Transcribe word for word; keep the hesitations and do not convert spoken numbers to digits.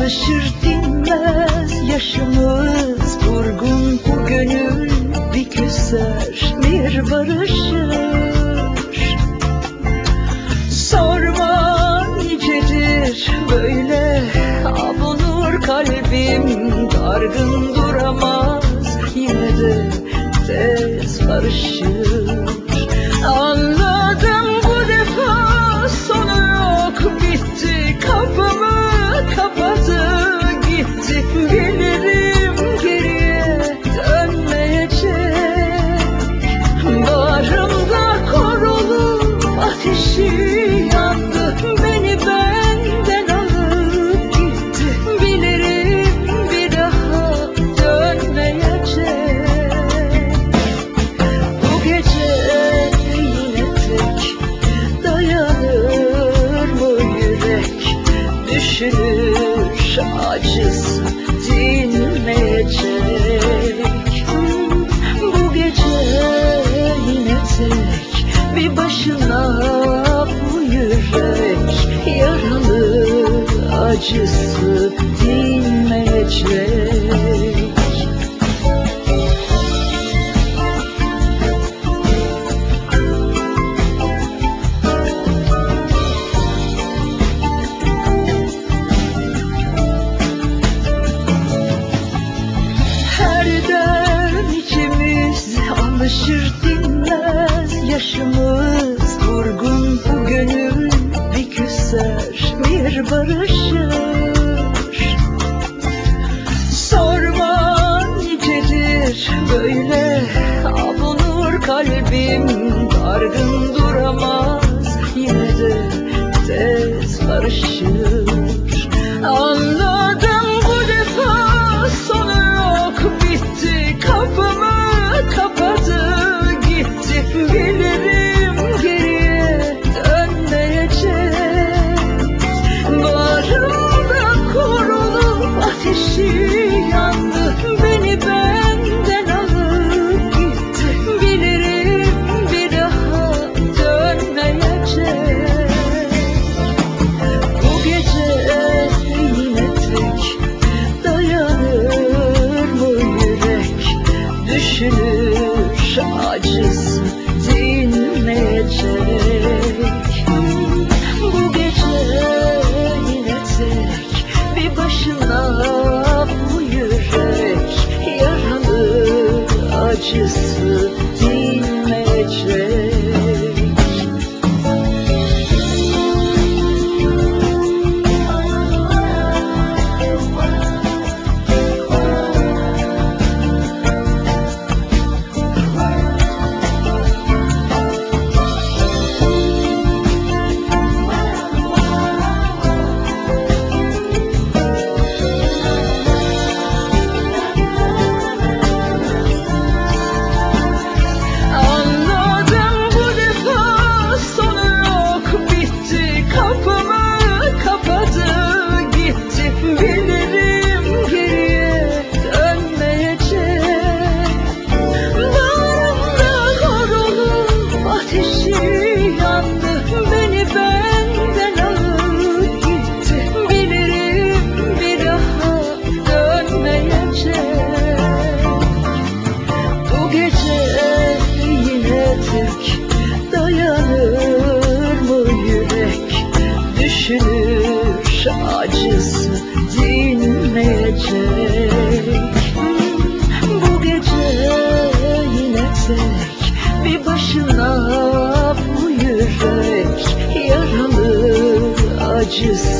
alışır dinmez yaşımız durgun, bu gönül bir küser bir barışır. Sorma nicedir böyle abunur kalbim, dargın duramaz yine de tez barışır. Anladım bu defa sonu yok, bitti, kapımı kapadı gitti. Bilirim geriye dönmeyecek, bağrımda korulu ateşi yandı, beni benden alıp gitti. Bilirim bir daha dönmeyecek. Bu gece yine tek dayanır mı yürek, düşünür acısı dinmeyecek. Bu gece yine tek bir başına bu yürek, yaralı acısı dinmeyecek. Alışır dinmez yaşımız durgun, bu gönül bir küser bir barışır. Sorma nicedir böyle abunur kalbim, dargın duramaz yine de tez barışır. Anladım bu defa sonu yok, bitti, kapımı kapadı gitti. Bilirim geriye dönmeyecek, bağrımda korulu ateşi yandı, beni benden alıp gitti. Bilirim bir daha dönmeyecek. Bu gece yine tek dayanır mı yürek, düşünür acısı dinmeyecek. Bu gece yine tek bir başına bu yürek, yaralı acısı dinmeyecek. Dayanır mı yürek, düşünür acısı dinmeyecek. Bu gece yine tek bir başına bu yürek, yaralı acısı